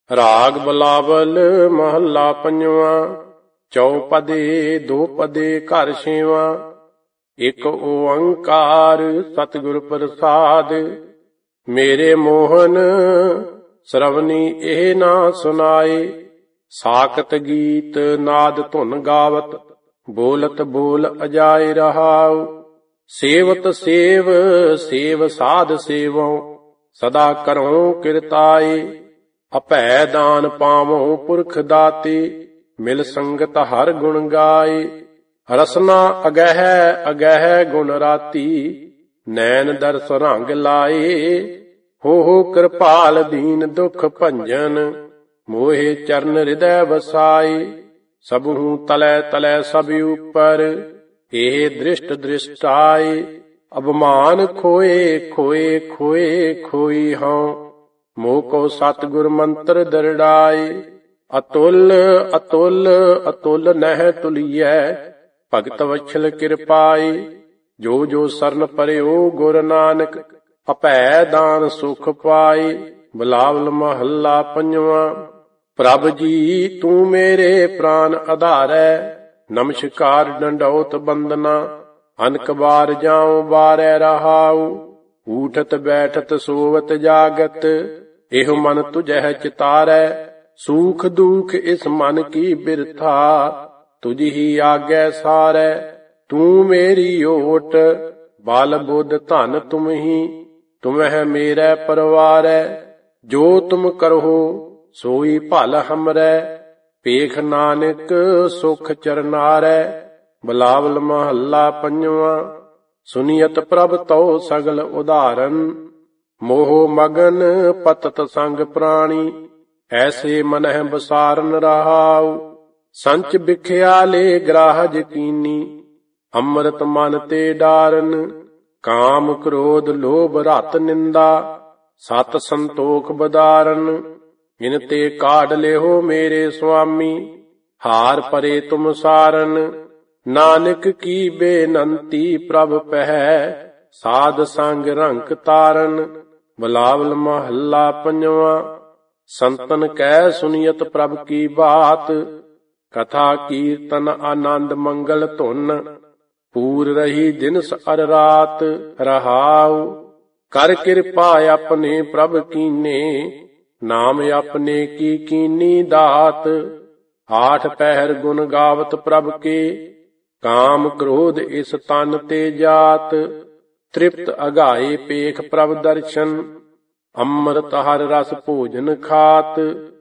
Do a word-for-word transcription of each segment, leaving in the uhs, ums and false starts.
ਰਾਗ ਬਲਾਵਲ ਮਹੱਲਾ ਪੰਜਵਾਂ। ਚੌਪਦੇ ਦੋ ਪਦੇ ਘਰ ਛੇਵਾਂ। ਇੱਕ ਓੰਕਾਰ ਸਤਿਗੁਰ ਪ੍ਰਸਾਦ। ਮੇਰੇ ਮੋਹਨ ਸਰਵਣੀ ਇਹ ਨਾ ਸੁਨਾਏ। ਸਾਕਤ ਗੀਤ ਨਾਦ ਧੁਨ ਗਾਵਤ ਬੋਲਤ ਬੋਲ ਅਜਾਏ ਰਹਾਉ। ਸੇਵਤ ਸੇਵ ਸੇਵ ਸਾਧ ਸੇਵੋ ਸਦਾ ਕਰਉ ਕਿਰਤਾਏ। ਅਭੈ ਦਾਨ ਪਾਵਉ ਪੁਰਖ ਦਾਤੇ ਮਿਲ ਸੰਗਤ ਹਰ ਗੁਣ ਗਾਏ। ਰਸਨਾ ਅਗਹਿ ਅਗਹਿ ਗੁਣ ਰਾਤੀ ਨੈਣ ਦਰਸ ਰੰਗ ਲਾਏ। ਹੋ ਹੋ ਕਿਰਪਾਲ ਦੀਨ ਦੁਖ ਭੰਜਨ ਮੋਹਿ ਚਰਨ ਹਿਰਦੈ ਵਸਾਏ। ਸਭੂ ਤਲੈ ਤਲੈ ਸਭ ਉਪਰ ਇਹ ਦ੍ਰਿਸ਼ਟ ਦ੍ਰਿਸ਼ਟਾਏ। ਅਭਮਾਨ ਖੋਏ ਖੋਏ ਖੋਏ ਖੋਈ ਹਉ ਮੋਹ ਕੋ ਸਤਿਗੁਰ ਮੰਤਰ ਦਰੜਾਏ। ਅਤੁਲ ਅਤੁਲ ਅਤੁਲ ਨਹਿ ਤੁਲੀਐ ਭਗਤ ਵਛਲ ਕਿਰਪਾਏ। ਜੋ ਜੋ ਸਰਨ ਪਰਿਓ ਗੁਰ ਨਾਨਕ ਅਭੈ ਦਾਨ ਸੁਖ ਪਾਏ। ਬਿਲਾਵਲ ਮਹੱਲਾ ਪੰਜਵਾਂ। ਪ੍ਰਭ ਜੀ ਤੂੰ ਮੇਰੇ ਪ੍ਰਾਨ ਆਧਾਰੈ ਨਮਸਕਾਰ ਡੰਡੌਤ ਬੰਦਨਾ। ਅਨਕ ਬਾਰ ਜਾਉ ਬਾਰੈ ਰਹਾਉ ਊਠਤ ਬੈਠਤ ਸੋਵਤ ਜਾਗਤ। ਇਹੋ ਮਨ ਤੁਝਹਿ ਚਿਤਾਰੈ ਸੂਖ ਦੂਖ ਇਸ ਮਨ ਕੀ ਬਿਰਥਾ। ਤੁਝ ਹੀ ਆਗੈ ਸਾਰੈ ਤੂੰ ਮੇਰੀ ਓਟ ਬਲ ਬੁੱਧ ਧਨ ਤੁਮ ਹੀ ਤੁਮਹਿ ਮੇਰਾ ਪਰਵਾਰੈ। ਜੋ ਤੁਮ ਕਰਹੁ ਸੋਈ ਭਲ ਹਮਰੈ ਪੇਖ ਨਾਨਕ ਸੁਖ ਚਰਨਾਰੈ। ਬਿਲਾਵਲ ਮਹੱਲਾ ਪੰਜਵਾਂ। ਸੁਨੀਅਤ ਪ੍ਰਭ ਤਉ ਸਗਲ ਉਦਾਹਰਨ ਮੋਹ ਮਗਨ ਪਤਤ ਸੰਗ ਪ੍ਰਾਣੀ। ਐਸੇ ਮਨਹਿ ਬਸਾਰਨ ਰਹਾਉ ਸੰਚ ਬਿਖਿਆਲੇ ਗ੍ਰਾਹਜ ਕੀਨੀ। ਅੰਮ੍ਰਿਤ ਮਨ ਤੇ ਡਾਰਨ ਕਾਮ ਕ੍ਰੋਧ ਲੋਭ ਰਤ ਨਿੰਦਾ। ਸਤ ਸੰਤੋਖ ਬਦਾਰਨ ਇਨ ਤੇ ਕਾਢ ਲਿਓ ਮੇਰੇ ਸੁਆਮੀ। ਹਾਰ ਪਰੇ ਤੁਮ ਸਾਰਨ ਨਾਨਕ ਕੀ ਬੇਨੰਤੀ ਪ੍ਰਭ ਪਹਿ ਸਾਧ ਸੰਗ ਰੰਕ ਤਾਰਨ। ਬਿਲਾਵਲ ਮਹੱਲਾ ਪੰਜਵਾਂ। ਸੰਤਨ ਕੈ ਸੁਨੀਅਤ ਪ੍ਰਭ ਕੀ ਬਾਤ ਕਥਾ ਕੀਰਤਨ ਆਨੰਦ ਮੰਗਲ ਧੁਨ। ਪੂਰ ਰਹੀ ਦਿਨਸ ਅਰ ਰਾਤ ਰਹਾਉ ਕਰ ਕਿਰਪਾ ਆਪਣੇ ਪ੍ਰਭ ਕੀਨੇ। ਨਾਮ ਆਪਣੇ ਕੀ ਕੀਨੀ ਦਾਤ। ਆਠ ਪਹਿਰ ਗੁਣ ਗਾਵਤ ਪ੍ਰਭ ਕੇ ਕਾਮ ਕ੍ਰੋਧ ਇਸ ਤਨ ਤੇ ਜਾਤ। ਤ੍ਰਿਪਤ ਅਗਾਏ ਪੇਖ ਪ੍ਰਭ ਦਰਸ਼ਨ ਅੰਮ੍ਰਿਤ ਹਰ ਰਸ ਭੋਜਨ ਖਾਤ।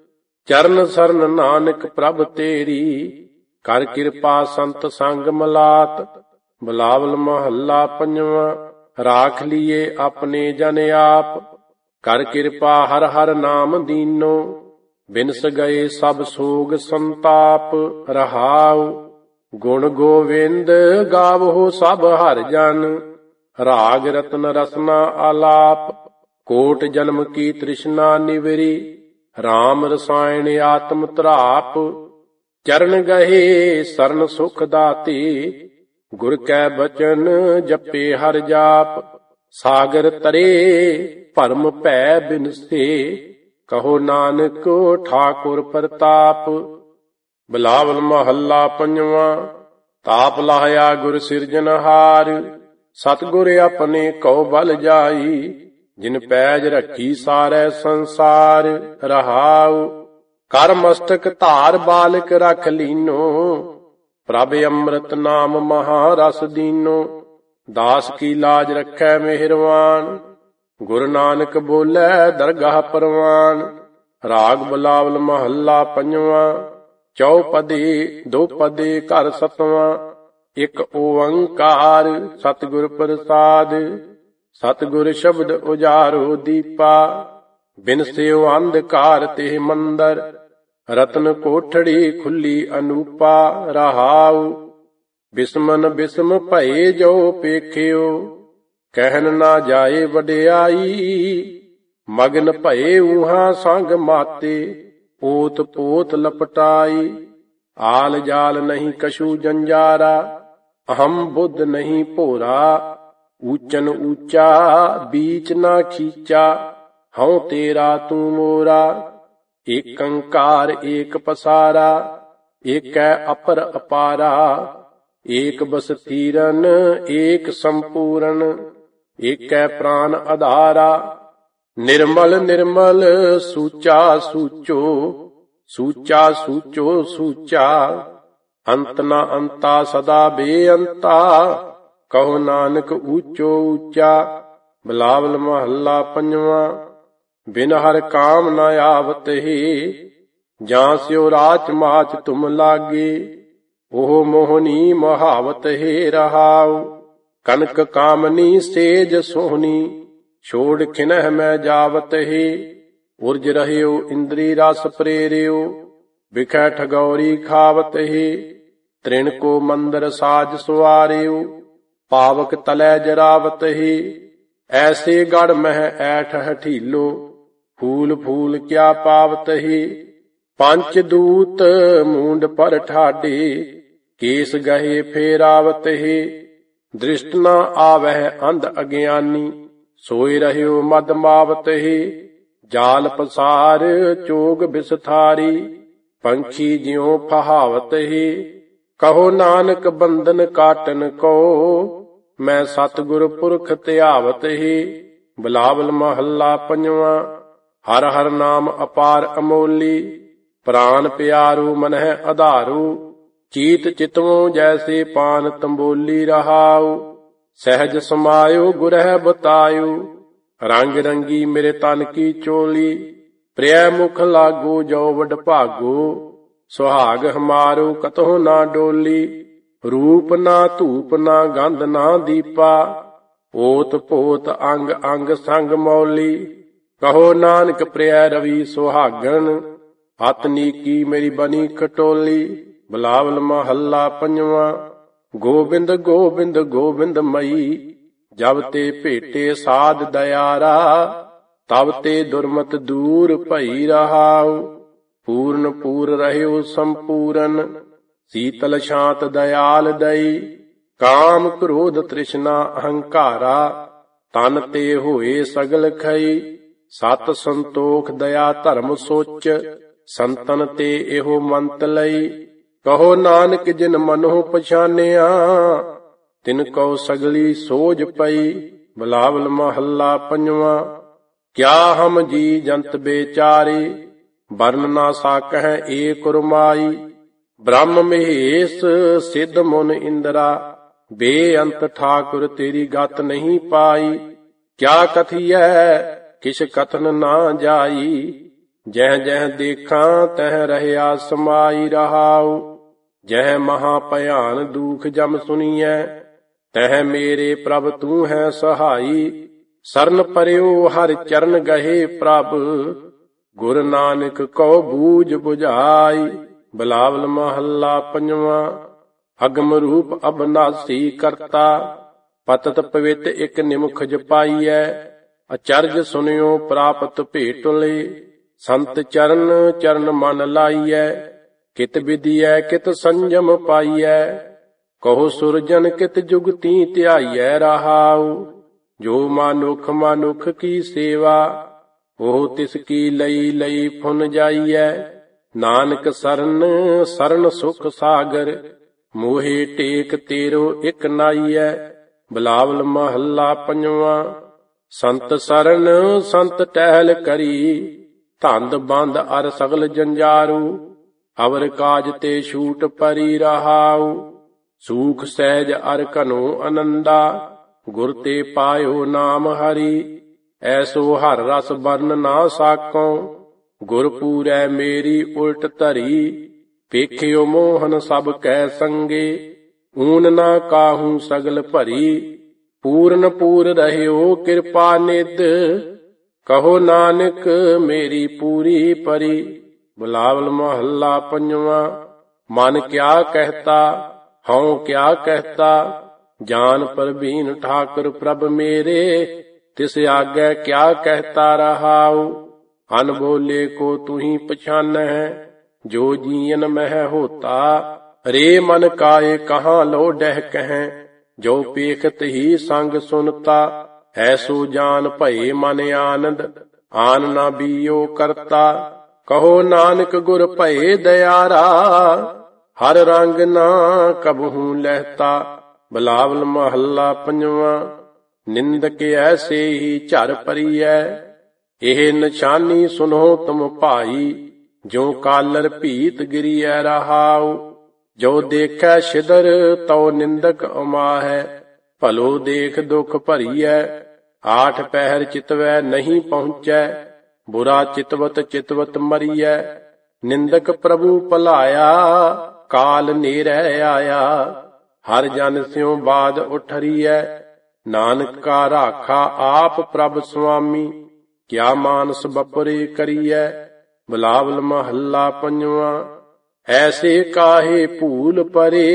ਚਰਨ ਸਰਨ ਨਾਨਕ ਪ੍ਰਭ ਤੇਰੀ ਕਰ ਕਿਰਪਾ ਸੰਤ ਸੰਗ ਮਲਾਤ। ਬਿਲਾਵਲ ਮਹੱਲਾ ਪੰਜਵਾਂ। ਰਾਖ ਲੀਏ ਆਪਣੇ ਜਨ ਆਪ ਕਰ ਕਿਰਪਾ ਹਰ ਹਰ ਨਾਮ ਦੀਨੋ। ਬਿਨਸ ਗਏ ਸਭ ਸੋਗ ਸੰਤਾਪ ਰਹਾਉ ਗੁਣ ਗੋਵਿੰਦ ਗਾਵੋ ਸਭ ਹਰ ਜਨ। ਰਾਗ ਰਤਨ ਰਸਨਾ ਆਲਾਪ ਕੋਟ ਜਨਮ ਕੀ ਤ੍ਰਿਸ਼ਨਾ ਨਿਵਰੀ। ਰਾਮ ਰਸਾਇਣ ਆਤਮ ਧਰਾਪ ਚਰਨ ਗਏ ਸਰਨ ਸੁਖ ਦਾਤੇ। ਗੁਰ ਕੈ ਬਚਨ ਜਪੇ ਹਰ ਜਾਪ ਸਾਗਰ ਤਰੇ ਭਰਮ ਭੈ ਬਿਨਸੇ। ਕਹੋ ਨਾਨਕ ਠਾਕੁਰ ਪ੍ਰਤਾਪ। ਬਿਲਾਵਲ ਮਹੱਲਾ ਪੰਜਵਾਂ। ਤਾਪ ਲਾਹਿਆ ਗੁਰ ਸਿਰਜਨਹਾਰ ਸਤਿਗੁਰ ਆਪਣੇ ਕਉ ਬਲ ਜਾਈ। ਜਿਨ ਪੈਜ ਰੱਖੀ ਸਾਰੈ ਸੰਸਾਰ ਰਹਾਉ ਕਰ ਮਸਤਕ ਧਾਰ ਬਾਲਕ ਰਖ ਲੀਨੋ। ਪ੍ਰਭ ਅੰਮ੍ਰਿਤ ਨਾਮ ਮਹਾ ਰਸ ਦੀਨੋ। ਦਾਸ ਕੀ ਲਾਜ ਰੱਖੈ ਮਿਹਰਵਾਨ ਗੁਰੂ ਨਾਨਕ ਬੋਲੇ ਦਰਗਾਹ ਪਰਵਾਨ। ਰਾਗ ਬਿਲਾਵਲ ਮਹੱਲਾ ਪੰਜਵਾਂ। ਚੌਪਦੇ ਦੋ ਪਦੇ ਘਰ ਸਤਵਾਂ। ਇੱਕ ਓੰਕਾਰ ਸਤਿਗੁਰ ਪ੍ਰਸਾਦ। ਸਤਿਗੁਰ ਸ਼ਬਦ ਉਜਾਰੋ ਦੀਪਾ ਬਿਨਸਿਓ ਅੰਧਕਾਰ ਤੇ ਮੰਦਰ। ਰਤਨ ਕੋਠੜੀ ਖੁੱਲੀ ਅਨੂਪਾ ਰਹਾਉ ਬਿਸਮਨ ਬਿਸਮ ਭਏ ਜੋ ਪੇਖਿਓ। ਕਹਿਨ ਨਾ ਜਾਏ ਵਡਿਆਈ ਮਗਨ ਭਏ ਊਹਾਂ ਸੰਗ ਮਾਤੇ। ਓਤ ਪੋਤ ਲਪਟਾਈ ਆਲ ਜਾਲ ਨਹੀਂ ਕਛੂ ਜੰਜਾਰਾ। ਅਹੰ ਬੁੱਧ ਨਹੀਂ ਭੋਰਾ ਊਚਨ ਊਚਾ ਬੀਚ ਨਾ ਖੀਚਾ। ਹਉ ਤੇਰਾ ਤੂੰ ਮੋਰਾ ਏਕ ਓੰਕਾਰ ਏਕ ਪਸਾਰਾ, ਏਕੈ ਅਪਰ ਅਪਾਰਾ। ਏਕ ਬਸਤੀਰਨ ਏਕ ਸੰਪੂਰਨ, ਏਕੈ ਪ੍ਰਾਨ ਆਧਾਰਾ। ਨਿਰਮਲ ਨਿਰਮਲ ਸੂਚਾ ਸੂਚੋ, ਸੂਚਾ ਸੂਚੋ ਸੂਚਾ। ਅੰਤ ਨ ਅੰਤਾ ਸਦਾ ਬੇਅੰਤਾ, ਕਹੋ ਨਾਨਕ ਊਚੋ ਊਚਾ। ਬਿਲਾਵਲ ਮਹੱਲਾ ਪੰਜਵਾਂ। ਬਿਨ ਹਰਿ ਕਾਮ ਨ ਆਵਤਹਿ, ਜਾਂ ਸਿਉ ਰਾਚ ਮਾਚ ਤੁਮ ਲਾਗੇ। ਉਹ ਮੋਹਨੀ ਮੁਹਾਵਤ ਹੈ ਰਹਾਉ, ਕਨਕ ਕਾਮਨੀ ਸੇਜ ਸੋਹਣੀ। ਛੋੜ ਖਿਨਹ ਮੈਂ ਜਾਵਤ ਹੈ, ਉਰਜ ਰਹਿਓ ਇੰਦਰੀ ਰਸ ਪ੍ਰੇਰਿਓ। ਬਿਖੈ ਠਗੌਰੀ ਖਾਵਤ ਹੈ, ਤ੍ਰਿਣ ਕੋ ਮੰਦਰ ਸਾਜ ਸੁਆਰਿਓ। ਪਾਵਕ ਤਲੈ ਜਰਾਵਤ ਹੈ, ਐਸੇ ਗੜ ਮਹਿ ਐਠ ਹਠੀਲੋ। ਫੂਲ ਫੂਲ ਕਿਆ ਪਾਵਤ ਹੈ, ਪੰਚ ਦੂਤ ਮੂੰਡ ਪਰ ਠਾਡੇ। ਕੇਸ ਗਹੇ ਫੇਰਾਵਤ ਹੈ, ਦ੍ਰਿਸ਼ਟ ਨ ਆਵਹਿ ਅੰਧ ਅਗਿਆਨੀ। ਸੋਇ ਰਹਿਓ ਮਦ ਮਾਵਤ ਹੈ, ਜਾਲ ਪਸਾਰ ਚੋਗ ਬਿਸਥਾਰੀ। ਪੰਛੀ ਜਿਉ ਫਹਾਵਤ ਹੈ, ਕਹੋ ਨਾਨਕ ਬੰਧਨ ਕਾਟਨ ਕੋ। ਮੈਂ ਸਤਿਗੁਰ ਪੁਰਖ ਧਿਆਵਤ ਹੈ। ਬਿਲਾਵਲ ਮਹੱਲਾ ਪੰਜਵਾਂ। ਹਰ ਹਰ ਨਾਮ ਅਪਾਰ ਅਮੋਲੀ, ਪ੍ਰਾਨ ਪਿਆਰੂ ਮਨਹਿ ਆਧਾਰੂ। ਚੀਤ ਚਿਤਵੋਂ ਜੈਸੇ ਪਾਨ ਤੰਬੋਲੀ ਰਹਾਉ, ਸਹਿਜ ਸਮਾਇਓ ਗੁਰਹਿ ਬਤਾਇਓ। ਰੰਗ ਰੰਗੀ ਮੇਰੇ ਤਨ ਕੀ ਚੋਲੀ, ਪ੍ਰਿਯ ਮੁਖ ਲਾਗੋ ਜੋ ਵਡ ਭਾਗੋ। ਸੁਹਾਗ ਹਮਾਰੋ ਕਤਹੁ ਨਾ ਡੋਲੀ, ਰੂਪ ਨਾ ਧੂਪ ਨਾ ਗੰਧ ਨਾ ਦੀਪਾ। ਓਤ ਪੋਤ ਅੰਗ ਅੰਗ ਸੰਗ ਮੌਲੀ, ਕਹੋ ਨਾਨਕ ਪ੍ਰਿਯ ਰਵੀ ਸੁਹਾਗਣ। ਅਤ ਨੀਕੀ ਮੇਰੀ ਬਣੀ ਖਟੋਲੀ। ਬਿਲਾਵਲ ਮਹੱਲਾ ਪੰਜਵਾਂ। ਗੋਬਿੰਦ ਗੋਬਿੰਦ ਗੋਬਿੰਦ ਮਈ, ਜਬ ਤੇ ਭੇਟੇ ਸਾਧ ਦਇਆਰਾ। ਤਬ ਤੇ ਦੁਰਮਤ ਦੂਰ ਭਈ ਰਹਾਉ, ਪੂਰਨ ਪੂਰ ਰਹਿਓ ਸੰਪੂਰਨ। ਸੀਤਲ ਸ਼ਾਂਤ ਦਇਆਲ ਦਈ, ਕਾਮ ਕ੍ਰੋਧ ਤ੍ਰਿਸ਼ਨਾ ਅਹੰਕਾਰਾ। ਤਨ ਤੇ ਹੋਏ ਸਗਲ ਖਈ, ਸਤ ਸੰਤੋਖ ਦਇਆ ਧਰਮ ਸੋਚ। ਸੰਤਨ ਤੇ ਇਹੋ ਮੰਤ ਲਈ, ਕਹੋ ਨਾਨਕ ਜਿਨ ਮਨਹੁ ਪਛਾਨਿਆ। ਤਿਨ ਕਉ ਸਗਲੀ ਸੋਝ ਪਈ। ਬਿਲਾਵਲ ਮਹੱਲਾ ਪੰਜਵਾਂ। ਕਿਆ ਹਮ ਜੀ ਜੰਤ ਬੇਚਾਰੇ, ਬਰਨ ਨਾ ਸਾਕਹਿ ਏਕ ਰੁਮਾਈ। ਬ੍ਰਹਮ ਮਹੇਸ਼ ਸਿੱਧ ਮੁਨ ਇੰਦਰਾ, ਬੇਅੰਤ ਠਾਕੁਰ ਤੇਰੀ ਗਤ ਨਹੀਂ ਪਾਈ। ਕਿਆ ਕਥੀਐ ਕਿਛ ਕਥਨ ਨਾ ਜਾਈ, ਜਹ ਜਹ ਦੇਖਾਂ ਤਹ ਰਹਿਆ ਸਮਾਈ ਰਹਾਉ। ਜਹ ਮਹਾ ਭਿਆਨ ਦੂਖ ਜਮ ਸੁਣੀਐ, ਤਹ ਮੇਰੇ ਪ੍ਰਭ ਤੂੰ ਹੈ ਸਹਾਈ। ਸਰਨ ਪਰਿਓ ਹਰਿ ਚਰਨ ਗਹੇ ਪ੍ਰਭ, ਗੁਰ ਨਾਨਕ ਕਉ ਬੂਝ ਬੁਝਾਈ। ਬਿਲਾਵਲ ਮਹੱਲਾ ਪੰਜਵਾਂ। ਅਗਮ ਰੂਪ ਅਬਨਾਸੀ ਕਰਤਾ, ਪਤਤ ਪਵਿੱਤ ਇਕ ਨਿਮਖ ਜਪਾਈਐ। ਅਚਰਜ ਸੁਨਿਓ ਪ੍ਰਾਪਤ ਭੇਟੁਲੇ, ਸੰਤ ਚਰਨ ਚਰਨ ਮਨ ਲਾਈਐ। ਕਿਤ ਵਿਧੀਐ ਕਿਤ ਸੰਜਮ ਪਾਈਐ, ਕਹੋ ਸੁਰਜਨ ਕਿਤ ਜੁਗਤੀ ਧਿਆਈਐ ਰਹਾਉ। ਜੋ ਮਾਨੁਖ ਮਾਨੁਖ ਕੀ ਸੇਵਾ, ਉਹ ਤਿਸ ਕੀ ਲਈ ਲਈ ਫੁਨ ਜਾਈਐ। ਨਾਨਕ ਸਰਨ ਸਰਨ ਸੁਖ ਸਾਗਰ, ਮੋਹਿ ਟੇਕ ਤੇਰੋ ਇਕ ਨਾਈਐ। ਬਿਲਾਵਲ ਮਹੱਲਾ ਪੰਜਵਾਂ। ਸੰਤ ਸਰਨ ਸੰਤ ਟਹਿਲ ਕਰੀ, ਧੰਦ ਬੰਦ ਅਰ ਸਗਲ ਜੰਜਾਰੂ। ਅਵਰ ਕਾਜ ਤੇ ਛੂਟ ਪਰੀ ਰਹਾਉ, ਸੂਖ ਸਹਿਜ ਅਰ ਘਨੋ ਅਨੰਦਾ। ਗੁਰ ਤੇ ਪਾਇਓ ਨਾਮ ਹਰੀ, ਐਸੋ ਹਰ ਰਸ ਬਰਨ ਨਾ ਸਾਕੋ। ਗੁਰ ਪੂਰੈ ਮੇਰੀ ਉਲਟ ਧਰੀ, ਵੇਖਿਓ ਮੋਹਨ ਸਭ ਕੈ ਸੰਗੇ। ਊਨ ਨਾ ਕਾਹੂ ਸਗਲ ਭਰੀ, ਪੂਰਨ ਪੂਰ ਰਹਿਓ ਕਿਰਪਾ ਨਿਧ। ਕਹੋ ਨਾਨਕ ਮੇਰੀ ਪੂਰੀ ਪਰੀ। ਬਿਲਾਵਲ ਮਹੱਲਾ ਪੰਜਵਾਂ। ਮਨ ਕਿਆ ਕਹਿਤਾ ਹਉ ਕਿਆ ਕਹਿਤਾ, ਜਾਨ ਪਰਬੀਨ ਠਾਕੁਰ ਪ੍ਰਭ ਮੇਰੇ। ਤਿਸ ਆਗੈ ਕਿਆ ਕਹਿਤਾ ਰਹਾਉ, ਅਨਬੋਲੇ ਕੋ ਤੁਹੀ ਪਛਾਨਹਿ। ਜੋ ਜੀਨ ਮਹਿ ਹੋਤਾ, ਰੇ ਮਨ ਕਾਏ ਕਹਾਂ ਲੋ ਡਹਿ ਕਹਿ। ਜੋ ਪੇਖਤ ਹੀ ਸੰਗ ਸੁਨਤਾ, ਐਸੋ ਜਾਨ ਭਏ ਮਨ ਆਨੰਦ। ਆਨ ਨਾ ਬੀਓ ਕਰਤਾ, ਕਹੋ ਨਾਨਕ ਗੁਰ ਭਏ ਦਇਆਰਾ। ਹਰ ਰੰਗ ਨਾ ਕਬਹੂ ਲਹਿਤਾ। ਬਿਲਾਵਲ ਮਹੱਲਾ ਪੰਜਵਾਂ। ਨਿੰਦਕ ਐਸੇ ਹੀ ਝਰ ਭਰੀਐ। ਇਹ ਨਿਸ਼ਾਨੀ ਸੁਨੋ ਤੁਮ ਭਾਈ। ਜੋ ਕਾਲਰ ਭੀਤ ਗਿਰੀਐ ਰਹਾਉ। ਜੋ ਦੇਖੈ ਛਿਦਰ ਤਉ ਨਿੰਦਕ ਅਮਾਹੈ। ਭਲੋ ਦੇਖ ਦੁਖ ਭਰੀਐ। ਆਠ ਪਹਿਰ ਚਿਤਵੈ ਨਹੀਂ ਪਹੁੰਚੈ। ਬੁਰਾ ਚਿਤਵਤ ਚਿਤਵਤ ਮਰੀਐ। ਨਿੰਦਕ ਪ੍ਰਭੂ ਭਲਾਇਆ। ਕਾਲ ਨੇਰੈ ਆਇਆ। ਹਰ ਜਨ ਸਿਉ ਬਾਦ ਉਠਰੀਐ। ਨਾਨਕ ਕਾ ਰਾਖਾ ਆਪ ਪ੍ਰਭ ਸੁਆਮੀ। ਕਿਆ ਮਾਨਸ ਬਪੁਰੇ ਕਰੀਐ। ਬਿਲਾਵਲ ਮਹੱਲਾ ਪੰਜਵਾਂ। ਐਸੇ ਕਾਹੇ ਭੂਲ ਪਰੇ।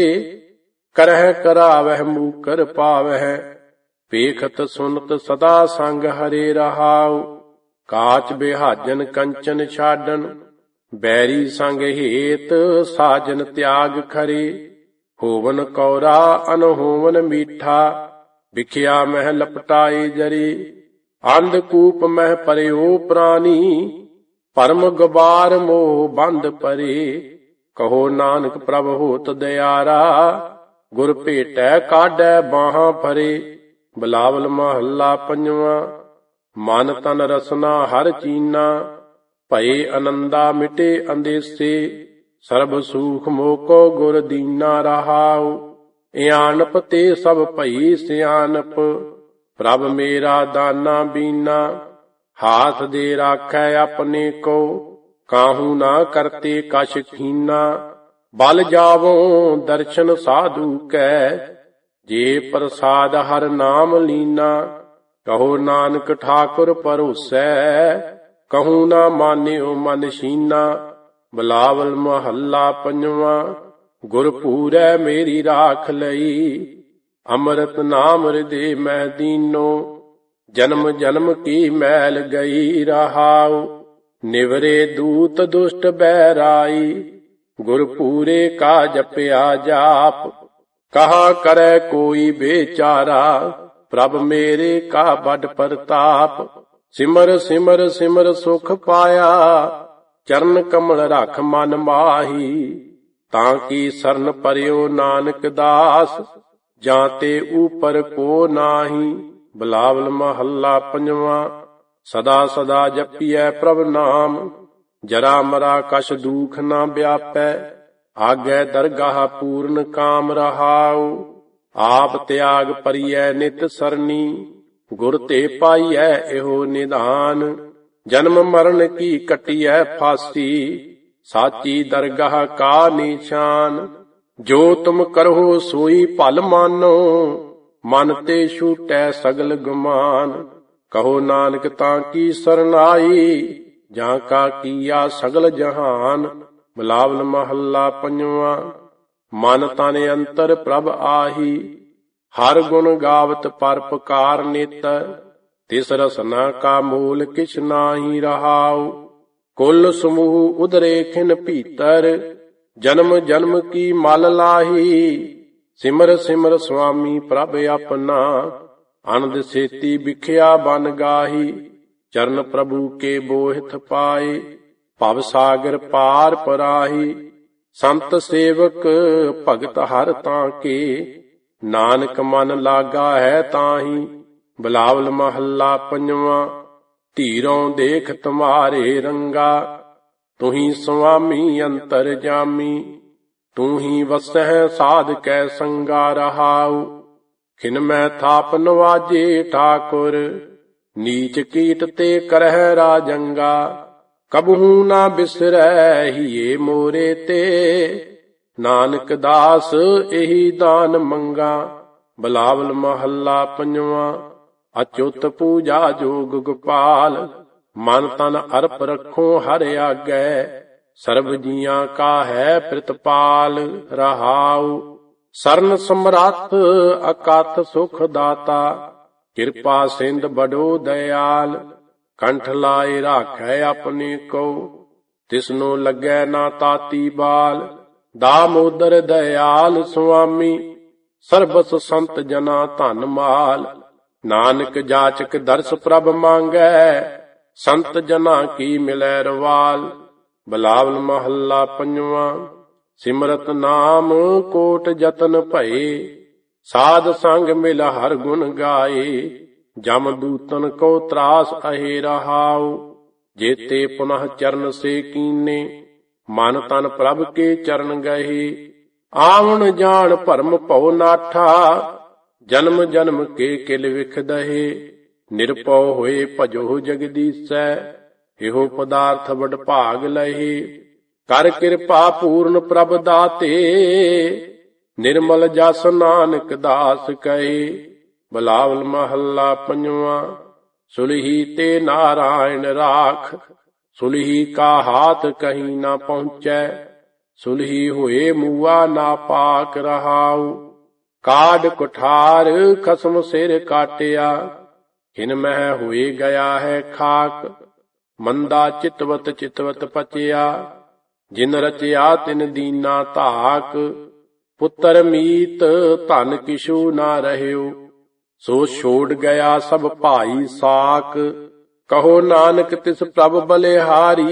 ਕਰਹਿ ਕਰਾਵਹਿ ਮੂਕਰ ਪਾਵਹਿ। ਵੇਖਤ ਸੁਨਤ ਸਦਾ ਸੰਗ ਹਰੇ ਰਹਾਉ। ਕਾਚ ਬਿਹਾਜਨ ਕੰਚਨ ਛਾਡਨ। ਬੈਰੀ ਸੰਗ ਹੇਤ ਸਾਜਨ ਤਿਆਗ ਖਰੇ। ਹੋਵਨ ਕੌਰਾ ਅਨਹੋਵਨ ਮੀਠਾ। ਵਿਖਿਆ ਮਹਿ ਲਪਟਾਏ ਜਰੇ। ਅੰਧਕੂਪ ਮਹਿ ਪਰਿਓ ਪ੍ਰਾਨੀ। ਭਰਮ ਗਬਾਰ ਮੋਹ ਬੰਧ ਪਰੇ। ਕਹੋ ਨਾਨਕ ਪ੍ਰਭ ਹੋਤ ਦਇਆਰਾ। ਗੁਰ ਭੇਟੈ ਕਾਢੈ ਬਾਹਾਂ ਫਰੇ। ਬਿਲਾਵਲ ਮਹੱਲਾ ਪੰਜਵਾਂ। ਮਨ ਤਨ ਰਸਨਾ ਹਰ ਚੀਨਾ। ਭਏ ਅਨੰਦਾ ਮਿਟੇ ਅੰਦੇਸੇ। ਸਰਬ ਸੂਖ ਮੋਕੋ ਗੁਰ ਦੀਨਾ ਰਹਾਉ। ਇਆਨਪ ਤੇ ਸਭ ਭਈ ਸਿਆਨਪ। ਪ੍ਰਭ ਮੇਰਾ ਦਾਨਾ ਬੀਨਾ। ਹਾਥ ਦੇ ਰਾਖੈ ਆਪਣੇ ਕੋ। ਕਾਹੂ ਨਾ ਕਰਤੇ ਕਛ ਖੀਨਾ। ਬਲ ਜਾਵੋ ਦਰਸ਼ਨ ਸਾਧੂ ਕੈ। ਜੇ ਪ੍ਰਸਾਦ ਹਰ ਨਾਮ ਲੀਨਾ। ਕਹੋ ਨਾਨਕ ਠਾਕੁਰ ਭਰੋਸੈ। ਕਹੂੰ ਨਾ ਮਾਨਿਓ ਮਨ ਸ਼ੀਨਾ। ਬਿਲਾਵਲ ਮਹੱਲਾ ਪੰਜਵਾਂ। ਗੁਰ ਪੂਰੈ ਮੇਰੀ ਰਾਖ ਲਈ। ਅੰਮ੍ਰਿਤ ਨਾਮ ਹਿਰਦੇ ਮਹਿ ਦੀਨੋ। ਜਨਮ ਜਨਮ ਕੀ ਮੈਲ ਗਈ ਰਹਾਉ। ਨਿਵਰੇ ਦੂਤ ਦੁਸ਼ਟ ਬਹਿਰਾਈ। ਗੁਰ ਪੂਰੇ ਕਾ ਜਪਿਆ ਜਾਪ। ਕਹਾ ਕਰੈ ਕੋਈ ਬੇਚਾਰਾ। ਪ੍ਰਭ ਮੇਰੇ ਕਾ ਬਡ ਪ੍ਰਤਾਪ। ਸਿਮਰ ਸਿਮਰ ਸਿਮਰ ਸੁਖ ਪਾਇਆ। ਚਰਨ ਕਮਲ ਰਖ ਮਨ ਮਾਹੀ। ਤਾਂ ਕੀ ਸਰਨ ਪਰਿਓ ਨਾਨਕ ਦਾਸ। ਜਾਂ ਤੇ ਉਪਰ ਕੋ ਨਾਹੀ। ਬਿਲਾਵਲ ਮਹੱਲਾ ਪੰਜਵਾਂ। ਸਦਾ ਸਦਾ ਜਪੀਐ ਪ੍ਰਭ ਨਾਮ। ਜਰਾ ਮਰਾ ਕਛ ਦੂਖ ਨਾ ਵਿਆਪੈ। ਆਗੈ ਦਰਗਾਹ ਪੂਰਨ ਕਾਮ ਰਹਾਉ। ਆਪ ਤਿਆਗ ਪਰੀਐ ਨਿਤ ਸਰਨੀ। ਗੁਰ ਤੇ ਪਾਈਐ ਇਹੋ ਨਿਧਾਨ। ਜਨਮ ਮਰਨ ਕੀ ਕਟੀਐ ਫਾਸੀ। ਸਾਚੀ ਦਰਗਾਹ ਕਾ ਨਿਸ਼ਾਨ। ਜੋ ਤੁਮ ਕਰਹੁ ਸੋਈ ਭਲ ਮਾਨੋ। ਮਨ ਤੇ ਛੂਟੈ ਸਗਲ ਗੁਮਾਨ। ਕਹੋ ਨਾਨਕ ਤਾਂ ਕੀ ਸਰਨਾਈ। ਜਾਂ ਕਾ ਕੀਆ ਸਗਲ ਜਹਾਨ। ਬਿਲਾਵਲ ਮਹੱਲਾ ਪੰਜਵਾਂ। ਮਨ ਤਨ ਅੰਤਰ ਪ੍ਰਭ ਆਹੀ। ਹਰ ਗੁਣ ਗਾਵਤ ਪਰਪਕਾਰ ਨਿਤ। ਤਿਸ ਰਸਨਾ ਕਾ ਮੂਲ ਕਿਛ ਨਾਹੀ ਰਹਾਉ। ਕੁਲ ਸਮੂਹ ਉਦਰੇ ਖਿਨ ਭੀਤਰ। ਜਨਮ ਜਨਮ ਕੀ ਮਲ ਲਾਹੀ। ਸਿਮਰ ਸਿਮਰ ਸੁਆਮੀ ਪ੍ਰਭ ਆਪਣਾ। ਅਨੰਦ ਸੇਤੀ ਵਿਖਿਆ ਬਨ ਗਾਹੀ। ਚਰਨ ਪ੍ਰਭੂ ਕੇ ਬੋਹਿਥ ਪਾਏ। ਭਵ ਸਾਗਰ ਪਾਰ ਪਰਾਹੀ। ਸੰਤ ਸੇਵਕ ਭਗਤ ਹਰ ਤਾਂ ਕੇ। ਨਾਨਕ ਮਨ ਲਾਗਾ ਹੈ ਤਾਹੀ। ਬਿਲਾਵਲ ਮਹੱਲਾ ਪੰਜਵਾਂ। ਧੀਰੋਂ ਦੇਖ ਤੁਮਾਰੇ ਰੰਗਾ। ਤੁਹੀ ਸੁਆਮੀ ਅੰਤਰ ਜਾਮੀ। ਤੂੰ ਹੀ ਵਸਹਿ ਸਾਧ ਕੈ ਸੰਗਾ ਰਹਾਉ। ਖਿਨ ਮੈਂ ਥਾਪ ਨਵਾਜੇ ਠਾਕੁਰ। ਨੀਚ ਕੀਟ ਤੇ ਕਰਹਿ ਰਾਜੰਗਾ। ਕਬਹੂ ਨਾ ਬਿਸਰੈ ਹੀਏ ਮੋਰੇ ਤੇ। ਨਾਨਕ ਦਾਸ ਇਹੀ ਦਾਨ ਮੰਗਾ। ਬਿਲਾਵਲ ਮਹੱਲਾ ਪੰਜਵਾਂ। ਅਚੁੱਤ ਪੂਜਾ ਜੋਗ ਗੋਪਾਲ। ਮਨ ਤਨ ਅਰਪ ਰੱਖੋ ਹਰ ਆਗੈ। ਸਰਬ ਜੀਆਂ ਕਾ ਹੈ ਪ੍ਰਿਤਪਾਲ ਰਹਾਉ। ਸਰਨ ਸਮਰੱਥ ਅਕਥ ਸੁਖ ਦਾਤਾ। ਕਿਰਪਾ ਸਿੰਧ ਬੜੋ ਦਇਆਲ। ਕੰਠ ਲਾਏ ਰਾਖੈ ਆਪਣੇ ਕੋ। ਤਿਸਨੋ ਲੱਗੈ ਨਾ ਤਾਤੀ ਬਾਲ। ਦਾਮੋਦਰ ਦਇਆਲ ਸੁਆਮੀ। ਸਰਬਸ ਸੰਤ ਜਨਾ ਧਨ ਮਾਲ। ਨਾਨਕ ਜਾਚਕ ਦਰਸ ਪ੍ਰਭ ਮੰਗੈ। ਸੰਤ ਜਨਾ ਕੀ ਮਿਲੈ ਰਵਾਲ। ਬਿਲਾਵਲ ਮਹੱਲਾ ਪੰਜਵਾਂ। ਸਿਮਰਤ ਨਾਮ ਕੋਟ ਜਤਨ ਭਏ, ਸਾਧ ਸੰਗ ਮਿਲ ਹਰ ਗੁਣ ਗਾਏ। ਜਮ ਦੂਤਨ ਕੋ ਤਰਾਸ ਅਹੇ ਰਹਾਉ, ਜੇਤੇ ਪੁਨః ਚਰਨ ਸੇ ਕੀਨੇ। ਮਨ ਤਨ ਪ੍ਰਭ ਕੇ ਚਰਨ ਗਏ, ਆਵਣ ਜਾਣ ਭਰਮ ਭਉ ਨਾਠਾ। ਜਨਮ ਜਨਮ ਕੇ ਕਿਲ ਵਿਖ ਦਹੇ, ਨਿਰਭਉ ਹੋਏ ਭਜੋ ਜਗਦੀਸੈ। ਇਹੋ ਪਦਾਰਥ ਵਡ ਭਾਗ ਲਹੇ, ਕਰ ਕਿਰਪਾ ਪੂਰਨ ਪ੍ਰਭ ਦਾਤੇ। ਨਿਰਮਲ ਜਸ ਨਾਨਕ ਦਾਸ ਕਹੇ। ਬਿਲਾਵਲ ਮਹੱਲਾ ਪੰਜਵਾਂ। ਸੁਲਹੀ ਤੇ ਨਾਰਾਇਣ ਰਾਖ, ਸੁਲਹੀ ਕਾ ਹਾਥ ਕਹੀਂ ਨਾ ਪਹੁੰਚੈ। ਸੁਲਹੀ ਹੋਏ ਮੂਆ ਨਾ ਪਾਕ ਰਹਾਉ, ਕਾਢ ਕੁਠਾਰ ਖਸਮ ਸਿਰ ਕਾਟਿਆ। ਹਿਨ ਮਹਿ ਹੋਏ ਗਿਆ ਹੈ ਖਾਕ, ਮੰਦਾ ਚਿਤਵਤ ਚਿਤਵਤ ਪਚਿਆ। ਜਿਨ ਰਚਿਆ ਤਿਨ ਦੀਨਾ ਧਾਕ, ਪੁੱਤਰ ਮੀਤ ਧਨ ਕਿਛੂ ਨਾ ਰਹਿਓ। ਸੋ ਛੋੜ ਗਿਆ ਸਭ ਭਾਈ ਸਾਕ, ਕਹੋ ਨਾਨਕ ਤਿਸ ਪ੍ਰਭ ਬਲਿਹਾਰੀ।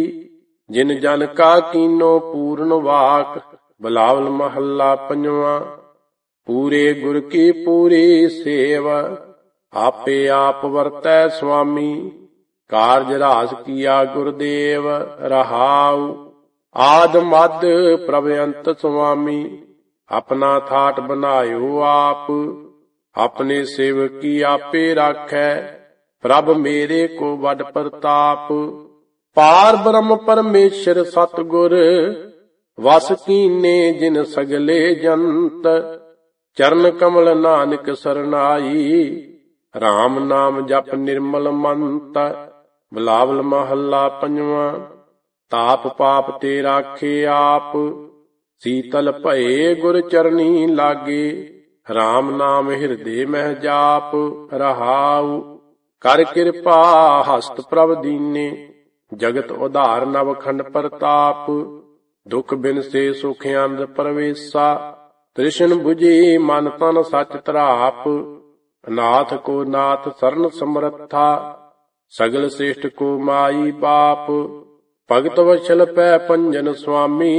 ਜਿਨ ਜਨ ਕਾ ਕੀਨੋ ਪੂਰਨ ਵਾਕ। ਬਿਲਾਵਲ ਮਹੱਲਾ ਪੰਜਵਾਂ। ਪੂਰੇ ਗੁਰ ਕੀ ਪੂਰੀ ਸੇਵ, ਆਪੇ ਆਪ ਵਰਤੈ ਸੁਆਮੀ। ਕਾਰਜ ਰਾਸ ਕੀਆ ਗੁਰਦੇਵ ਰਹਾਉ, ਆਦ ਮਦ ਪ੍ਰਭ ਅੰਤ ਸੁਆਮੀ। ਆਪਣਾ ਥਾਟ ਬਨਾਇਓ ਆਪ, ਆਪਣੇ ਸੇਵਕੀ ਆਪੇ ਰਾਖੈ। ਪ੍ਰਭ ਮੇਰੇ ਕੋ ਵੱਡ ਪ੍ਰਤਾਪ, ਪਾਰ ਬ੍ਰਹਮ ਪਰਮੇਸ਼ਰ ਸਤਿਗੁਰ। ਵਸ ਕੀਨੇ ਜਿਨ ਸਗਲੇ ਜੰਤ, ਚਰਨ ਕਮਲ ਨਾਨਕ ਸਰਨਾਈ। ਰਾਮ ਨਾਮ ਜਪ ਨਿਰਮਲ ਮੰਤ। ਬਿਲਾਵਲ ਮਹੱਲਾ ਪੰਜਵਾਂ। ਤਾਪ ਪਾਪ ਤੇ ਰਾਖੇ ਆਪ, ਸੀਤਲ ਭਏ ਗੁਰ ਚਰਨੀ ਲਾਗੇ। ਰਾਮ ਨਾਮ ਹਿਰਦੇ ਮਹਿ ਜਾਪ ਰਹਾਉ, ਕਰ ਕਿਰਪਾ ਹਸਤ ਪ੍ਰਭ ਦੀਨੇ। ਜਗਤ ਉਧਾਰ ਨਵਖੰਡ ਪ੍ਰਤਾਪ, ਦੁਖ ਬਿਨ ਸੇ ਸੁਖ ਅੰਧ ਪਰਵੇਸਾ। ਤ੍ਰਿਸ਼ਨ ਬੁਝੀ ਮਨ ਤਨ ਸਚ ਧਰਾਪ, ਅਨਾਥ ਕੋ ਨਾਥ ਸਰਨ ਸਮਰੱਥਾ। ਸਗਲ ਸ੍ਰੇਸ਼ਟ ਕੋ ਮਾਈ ਬਾਪ, ਭਗਤ ਵਛਲ ਪੈ ਪੰਜਨ ਸੁਆਮੀ।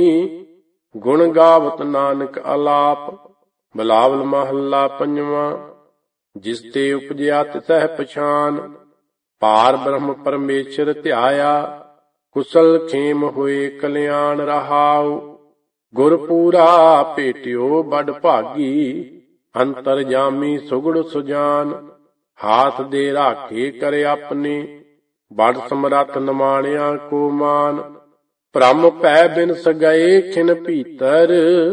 ਗੁਣ ਗਾਵਤ ਨਾਨਕ ਅਲਾਪ। ਬਿਲਾਵਲ ਮਹੱਲਾ ਪੰਜਵਾਂ। ਜਿਸ ਤੇ ਉਪਜਿਆ ਤਿਸਹਿ ਪਛਾਨ, ਪਾਰ ਬ੍ਰਹਮ ਪਰਮੇਸ਼ਰ ਧਿਆਇਆ। ਕੁਸਲ ਖੇਮ ਹੋਏ ਕਲਿਆਣ ਰਹਾਉ, ਗੁਰ ਪੂਰਾ ਭੇਟਿਓ ਬਡ ਭਾਗੀ। ਅੰਤਰ ਜਾਮੀ ਸੁਗੜ ਸੁਜਾਨ, ਹਾਥ ਦੇ ਰਾਖੇ ਕਰੇ ਆਪਣੇ। ਬੜ ਸਮਰੱਥ ਨਿਮਾਣਿਆ ਕੋ ਮਾਨ, ਭ੍ਰਮ ਭੈ ਬਿਨ ਸਗਏ ਖਿਨ ਭੀਤਰ।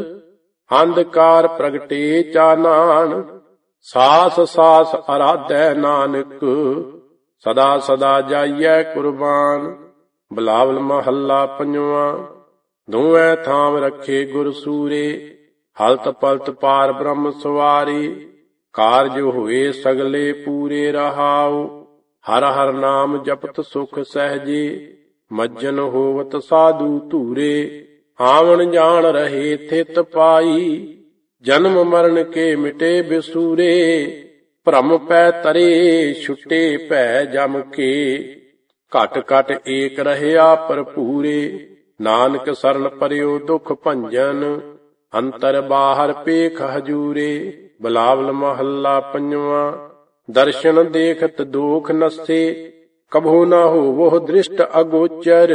ਅੰਧਕਾਰ ਪ੍ਰਗਟੇ ਚਾਨਾਨ, ਸਾਸ ਸਾਸ ਅਰਾਧੈ ਨਾਨਕ। ਸਦਾ ਸਦਾ ਜਾਈਐ ਕੁਰਬਾਨ। ਬਿਲਾਵਲ ਮਹੱਲਾ ਪੰਜਵਾਂ। ਦੋਵੇਂ ਥਾਮ ਰੱਖੇ ਗੁਰ ਸੂਰੇ, ਹਲਤ ਪਲਤ ਪਾਰ ਬ੍ਰਹਮ ਸਵਾਰੀ। ਕਾਰਜ ਹੋਏ ਸਗਲੇ ਪੂਰੇ ਰਹਾਉ, ਹਰ ਹਰ ਨਾਮ ਜਪਤ ਸੁਖ ਸਹਿਜੇ। ਮੱਜਨ ਹੋਵਤ ਸਾਧੂ ਧੂਰੇ, ਆਵਣ ਜਾਣ ਰਹੇ ਥਿਤ ਪਾਈ। ਜਨਮ ਮਰਨ ਕੇ ਮਿਟੇ ਬਿਸੂਰੇ, ਭ੍ਰਮ ਪੈ ਤਰੇ ਛੁੱਟੇ ਭੈ ਜਮ ਕੇ। ਘਟ ਘਟ ਏਕ ਰਹਿਆ ਭਰਪੂਰੇ, ਨਾਨਕ ਸਰਨ ਪਰਿਓ ਦੁਖ ਭੰਜਨ। ਅੰਤਰ ਬਾਹਰ ਪੇਖ ਹਜੂਰੇ। ਬਿਲਾਵਲ ਮਹੱਲਾ ਪੰਜਵਾਂ। ਦਰਸ਼ਨ ਦੇਖਤ ਦੋਖ ਨਸੇ, ਕਭੂ ਨਾ ਹੋਵੋ ਦ੍ਰਿਸ਼ਟ ਅਗੋਚਰ।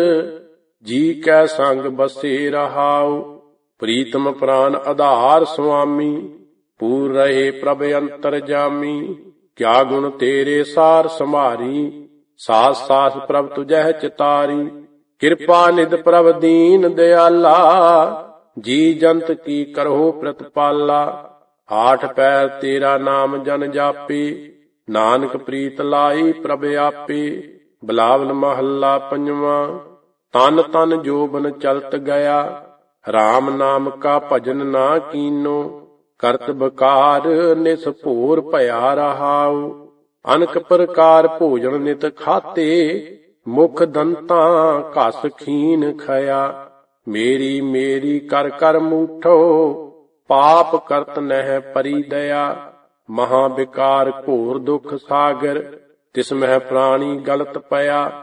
ਜੀ ਕੈ ਸੰਗ ਬਸੇ ਰਹਾਉ, ਪ੍ਰੀਤਮ ਪ੍ਰਾਨ ਆਧਾਰ ਸੁਆਮੀ। ਪੂਰ ਰਹੇ ਪ੍ਰਭ ਅੰਤਰ ਜਾਮੀ, ਕਿਆ ਗੁਣ ਤੇਰੇ ਸਾਰ ਸੰਭਾਰੀ। ਸਾਸ ਸਾਸ ਪ੍ਰਭ ਤੁਝਹਿ ਚਿਤਾਰੀ, ਕਿਰਪਾ ਨਿਧ ਪ੍ਰਭ ਦੀਨ ਦਿਆਲਾ। ਜੀ ਜੰਤ ਕੀ ਕਰਹੁ ਪ੍ਰਤਪਾਲਾ, ਆਠ ਪੈਰ ਤੇਰਾ ਨਾਮ ਜਨ ਜਾਪੇ। ਨਾਨਕ ਪ੍ਰੀਤ ਲਾਈ ਪ੍ਰਭ ਆਪੇ। ਬਿਲਾਵਲ ਮਹੱਲਾ ਪੰਜਵਾਂ। ਤਨ ਤਨ ਜੋਬਨ ਚਲਤ ਗਿਆ, ਰਾਮ ਨਾਮ ਕਾ ਭਜਨ ਨਾ ਕੀਨੋ। ਕਰਤ ਬਕਾਰ ਨਿਸ ਭੋਰ ਭਇਆ ਰਹਾਉ, ਅਨਕ ਪ੍ਰਕਾਰ ਭੋਜਨ ਨਿਤ ਖਾਤੇ। ਮੁਖ ਦੰਤਾਂ ਘਸ ਖੀਨ ਖਇਆ, ਮੇਰੀ ਮੇਰੀ ਕਰ ਕਰ ਮੂਠੋ। ਪਾਪ ਕਰਤ ਨਹਿ ਪਰੀ ਦਇਆ, ਮਹਾ ਬਿਕਾਰ ਘੋਰ ਦੁਖ ਸਾਗਰ। ਤਿਸ ਮਹਿ ਪ੍ਰਾਣੀ ਗਲਤ ਪਿਆ,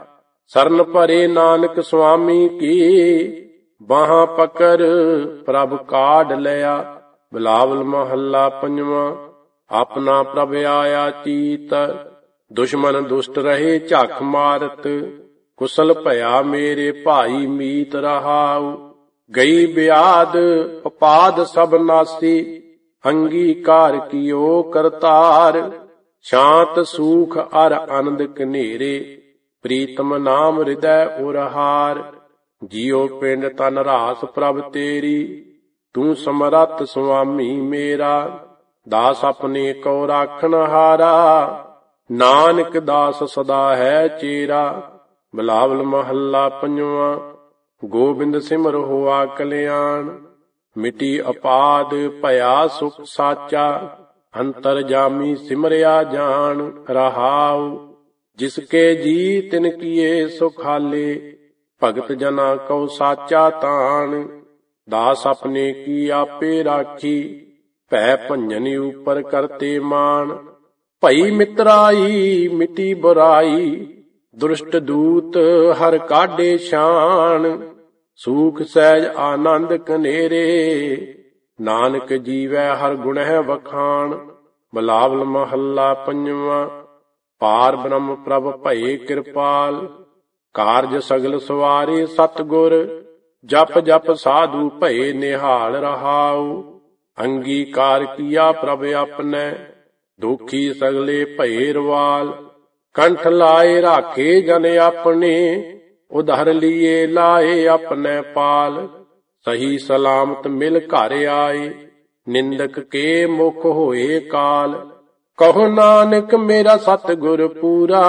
ਸਰਨ ਭਰੇ ਨਾਨਕ ਸੁਆਮੀ ਕੀ, ਬਾਹਾਂ ਪਕੜ ਪ੍ਰਭ ਕਾਢ ਲਿਆ। ਬਿਲਾਵਲ ਮਹੱਲਾ ਪੰਜਵਾਂ। ਆਪਣਾ ਪ੍ਰਭ ਆਇਆ ਚੀਤ, ਦੁਸ਼ਮਨ ਦੁਸ਼ਟ ਰਹੇ ਝੱਖ ਮਾਰਤ। ਕੁਸਲ ਭਇਆ ਮੇਰੇ ਭਾਈ ਮੀਤ ਰਹਾਉ, ਗਈ ਬਿਆਦ ਉਪਾਦ ਸਭ ਨਾਸੀ। ਅੰਗੀਕਾਰ ਕੀਓ ਕਰਤਾਰ, ਸ਼ਾਂਤ ਸੂਖ ਅਰ ਆਨੰਦ ਕਨੇਰੇ। ਪ੍ਰੀਤਮ ਨਾਮ ਹਿਰਦੈ ਉਰਹਾਰ, ਜੀਉ ਪਿੰਡ ਤਨ ਰਾਸ ਪ੍ਰਭ ਤੇਰੀ। ਤੂੰ ਸਮਰੱਥ ਸੁਆਮੀ ਮੇਰਾ, ਦਾਸ ਆਪਣੇ ਕੋ ਰਾਖਣ ਹਾਰਾ। ਨਾਨਕ ਦਾਸ ਸਦਾ ਹੈ ਚੇਰਾ। ਬਿਲਾਵਲ ਮਹੱਲਾ ਪੰਜਵਾਂ। ਗੋਬਿੰਦ ਸਿਮਰ ਹੋਆ ਕਲਿਆਣ, ਮਿਟੀ ਅਪਾਦ ਭਇਆ ਸੁਖ ਸਾਚਾ। ਅੰਤਰ ਜਾਮੀ ਸਿਮਰਿਆ ਜਾਣ ਰਹਾਉ, ਜਿਸਕੇ ਜੀ ਤਿਨ ਕੀਏ ਸੁਖਾਲੇ। ਭਗਤ ਜਨਾ ਕਉ ਸਾਚਾ ਤਾਣ, ਦਾਸ ਆਪਣੇ ਕੀ ਆਪੇ ਰਾਖੀ। ਭੈ ਭੰਜਨ ਉਪਰ ਕਰਤੇ ਮਾਨ, ਭਈ ਮਿਤਰਾਈ ਮਿਟੀ ਬੁਰਾਈ। ਦੁਸ਼ਟ ਦੂਤ ਹਰ ਕਾਢੇ ਸ਼ਾਨ, ਸੂਖ ਸਹਿਜ ਆਨੰਦ ਕਨੇਰੇ। ਨਾਨਕ ਜੀਵੈ ਹਰ ਗੁਣਹਿ ਵਖਾਣ। ਬਿਲਾਵਲ ਮਹੱਲਾ ਪੰਜਵਾਂ। ਪਾਰ ਬ੍ਰਹਮ ਪ੍ਰਭ ਭਏ ਕਿਰਪਾਲ, ਕਾਰਜ ਸਗਲ ਸਵਾਰੇ ਸਤਿਗੁਰ। ਜਪ ਜਪ ਸਾਧੂ ਭਏ ਨਿਹਾਲ ਰਹਾਉ, ਅੰਗੀਕਾਰ ਕੀਆ ਪ੍ਰਭ ਆਪਣੈ। ਦੁਖੀ ਸਗਲੇ ਭਏ ਰਵਾਲ, ਕੰਠ ਲਾਏ ਰਾਖੇ ਜਨ ਆਪਣੇ। ਉਧਰ ਲੀਏ ਲਾਏ ਆਪਣੈ ਪਾਲ, ਸਹੀ ਸਲਾਮਤ ਮਿਲ ਘਰ ਆਏ। ਨਿੰਦਕ ਕੇ ਮੁਖ ਹੋਏ ਕਾਲ, ਕਹੋ ਨਾਨਕ ਮੇਰਾ ਸਤਿਗੁਰ ਪੂਰਾ।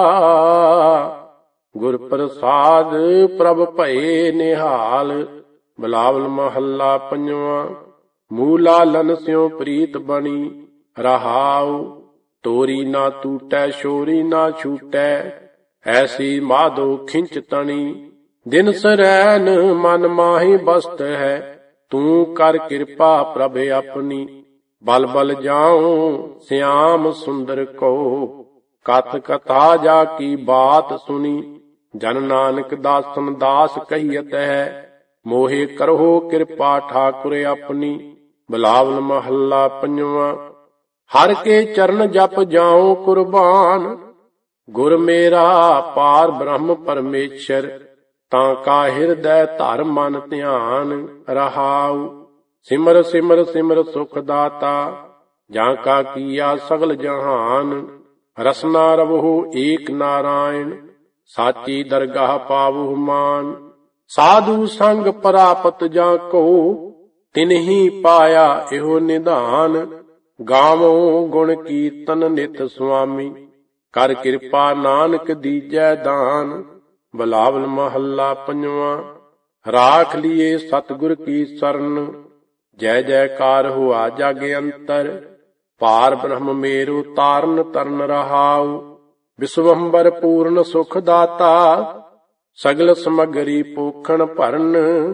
ਗੁਰ ਪ੍ਰਸਾਦ ਪ੍ਰਭ ਭਏ ਨਿਹਾਲ। ਬਿਲਾਵਲ ਮਹੱਲਾ ਪੰਜਵਾਂ। ਮੂਲਾ ਲਨ ਸਿਉ ਪ੍ਰੀਤ ਬਣੀ ਰਹਾਉ, ਤੋਰੀ ਨਾ ਟੂਟੈ ਸ਼ੋਰੀ ਨਾ ਛੂਟੈ। ਐਸੀ ਮਾਧੋ ਖਿੰਚ ਤਣੀ, ਦਿਨ ਸਰੈਨ ਮਨ ਮਾਹੀ ਬਸਤ ਹੈ। ਤੂੰ ਕਰ ਕਿਰਪਾ ਪ੍ਰਭ ਆਪਣੀ, ਬਲ ਬਲ ਜਾਉ ਸਿਆਮ ਸੁੰਦਰ ਕੋ। ਕਥ ਕਥਾ ਜਾ ਕੀ ਬਾਤ ਸੁਣੀ, ਜਨ ਨਾਨਕ ਦਾਸਨ ਦਾਸ ਕਹੀਅਤ ਹੈ। ਮੋਹਿ ਕਰਹੁ ਕਿਰਪਾ ਠਾਕੁਰ ਆਪਣੀ। ਬਿਲਾਵਲ ਮਹੱਲਾ ਪੰਜਵਾਂ। ਹਰ ਕੇ ਚਰਨ ਜਪ ਜਾਉ ਕੁਰਬਾਨ, ਗੁਰ ਮੇਰਾ ਪਾਰ ਬ੍ਰਹਮ ਪਰਮੇਸ਼ਰ। ਤਾਂ ਕਾ ਹਿਰਦੈ ਧਰ ਮਨ ਧਿਆਨ ਰਹਾਉ, ਸਿਮਰ ਸਿਮਰ ਸਿਮਰ ਸੁਖ ਦਾਤਾ। ਜਾਂ ਕਾ ਕੀਆ ਸਗਲ ਜਹਾਨ, ਰਸਨਾ ਰਵਹੁ ਏਕ ਨਾਰਾਇਣ। ਸਾਚੀ ਦਰਗਾਹ ਪਾਵਹੁ ਮਾਨ, ਸਾਧੂ ਸੰਗ ਪ੍ਰਾਪਤ ਜਾਂ ਕੋ। ਤਿਨਹੀ ਪਾਇਆ ਇਹੋ ਨਿਧਾਨ, ਗਾਵੋ ਗੁਣ ਕੀਰਤਨ ਨਿਤ ਸੁਆਮੀ। ਕਰ ਕਿਰਪਾ ਨਾਨਕ ਦੀਜੈ ਦਾਨ। ਬਿਲਾਵਲ ਮਹੱਲਾ ਪੰਜਵਾਂ। ਰਾਖ ਲੀਏ ਸਤਿਗੁਰ ਕੀ ਸਰਨ, ਜੈ ਜੈਕਾਰ ਹੁਆ ਜਗ ਅੰਤਰ। ਪਾਰ ਬ੍ਰਹਮ ਮੇਰੂ ਤਾਰਨ ਤਰਨ ਰਹਾਉ, ਵਿਸ਼ਵੰਬਰ ਪੂਰਨ ਸੁਖ ਦਾਤਾ। ਸਗਲ ਸਮਗਰੀ ਪੋਖਣ ਭਰਨ,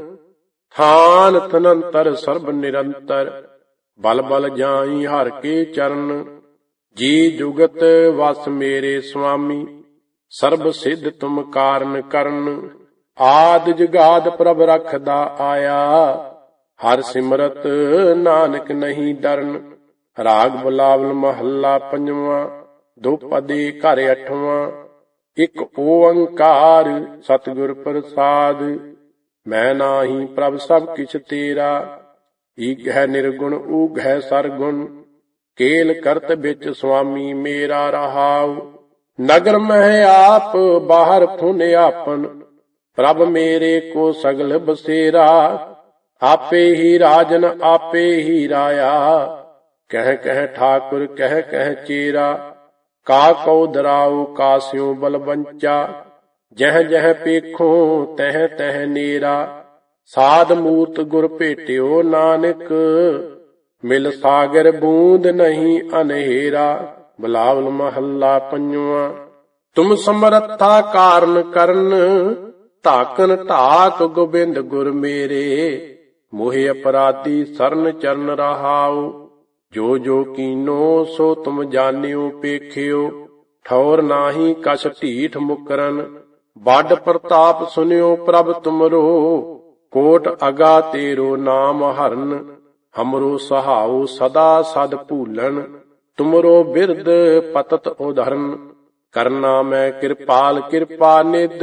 ਥਾਨ ਤਨੰਤਰ ਸਰਬ ਨਿਰੰਤਰ। ਬਲ ਬਲ ਜਾਈ ਹਰ ਕੇ ਚਰਨ, ਜੀ ਜੁਗਤ ਵਸ ਮੇਰੇ ਸੁਆਮੀ। ਸਰਬ ਸਿੱਧ ਤੁਮ ਕਾਰਨ ਕਰਨ, ਆਦ ਜੁਗਾਦ ਪ੍ਰਭ ਰਖਦਾ ਆਇਆ। ਹਰ ਸਿਮਰਤ ਨਾਨਕ ਨਹੀਂ ਡਰਨ। ਰਾਗ ਬਿਲਾਵਲ ਮਹੱਲਾ ਪੰਜਵਾਂ। ਦੁਪਦੇ ਘਰ ਅਠਵਾਂ। ਇਕ ਓੰਕਾਰ ਸਤਿਗੁਰ ਪ੍ਰਸਾਦ, ਮੈਂ ਨਾਹੀ ਪ੍ਰਭ ਸਭ ਕਿਛ ਤੇਰਾ। ਈਗ ਹੈ ਨਿਰਗੁਣ ਊਗ ਹੈ ਸਰਗੁਣ, ਕੇਲ ਕਰਤ ਵਿੱਚ ਸੁਆਮੀ ਮੇਰਾ ਰਹਾਉ। ਨਗਰ ਮਹਿ ਆਪ ਬਾਹਰ ਫੁਨ ਆਪਨ, ਪ੍ਰਭ ਮੇਰੇ ਕੋ ਸਗਲ ਬਸੇਰਾ। ਆਪੇ ਹੀ ਰਾਜਨ ਆਪੇ ਹੀ ਰਾਇਆ, ਕਹਿ ਕਹਿ ਠਾਕੁਰ ਕਹਿ ਕਹਿ ਚੇਰਾ। ਕਾ ਕਉ ਦਰਾਉ ਕਾਸਿਉ ਬਲਵੰਚਾ, ਜਹ ਜਹ ਪੇਖੋ ਤਹ ਤਹ ਨੇਰਾ। ਸਾਧ ਮੂਰਤ ਗੁਰ ਭੇਟਿਓ ਨਾਨਕ, ਮਿਲ ਸਾਗਰ ਬੂੰਦ ਨਹੀਂ ਅਨਹੇਰਾ। ਬਿਲਾਵਲ ਮਹੱਲਾ ਪੰਜਵਾਂ। ਤੁਮ ਸਮਰੱਥਾ ਕਾਰਨ ਕਰਨ, ਧਾਕਨ ਢਾਕ ਗੋਬਿੰਦ ਗੁਰ ਮੇਰੇ। ਮੋਹਿ ਅਪਰਾਧੀ ਸਰਨ ਚਰਨ ਰਹਾਉ, ਜੋ ਜੋ ਕੀਨੋ ਸੋ ਤੁਮ ਜਾਣਿਓ ਪੇਖਿਓ। ਠੌਰ ਨਾਹੀ ਕਛ ਢੀਠ ਮੁਕਰਨ, ਬਾਡ ਪ੍ਰਤਾਪ ਸੁਨਿਓ ਪ੍ਰਭ ਤੁਮਰੋ, ਕੋਟ ਅਗਾ ਤੇਰੋ ਨਾਮ ਹਰਨ। ਹਮਰੋ ਸਹਾਉ ਸਦਾ ਸਦ ਭੂਲਨ, ਤੁਮਰੋ ਬਿਰਦ ਪਤਤ ਉਧਰਨ। ਕਰਨਾ ਮੈਂ ਕਿਰਪਾਲ ਕਿਰਪਾ ਨਿਧ,